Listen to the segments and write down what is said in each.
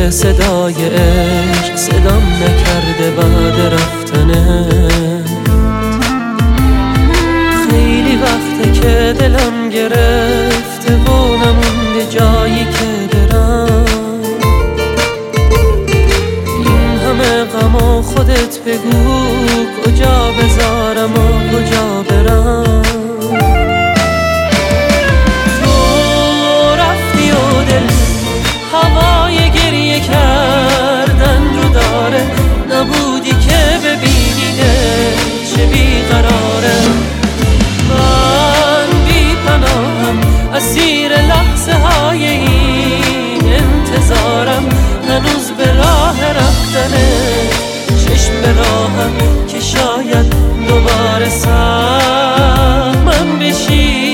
صدای عشق صدام نکرده بعد رفتنه. خیلی وقته که دلم گرفته و نمونده جایی که برم. این همه غم و خودت بگو کجا بذارم و کجا برم. تو رفتی و دل هوای گریه کردن رو داره. نبودی که ببینیده چه بیقراره. من بی پناهم اسیر لحظه های این انتظارم. هنوز به راه رفتنه چشم به راهم که شاید دوباره سهمم بشی.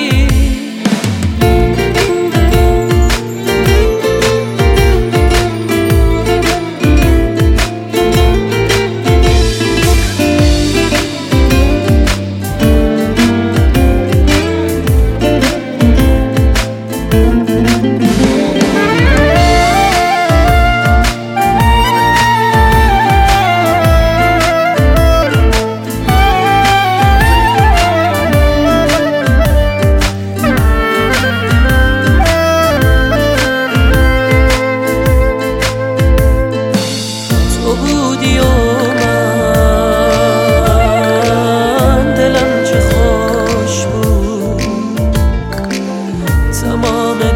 بودی و من دلم چه خوش بود. تمام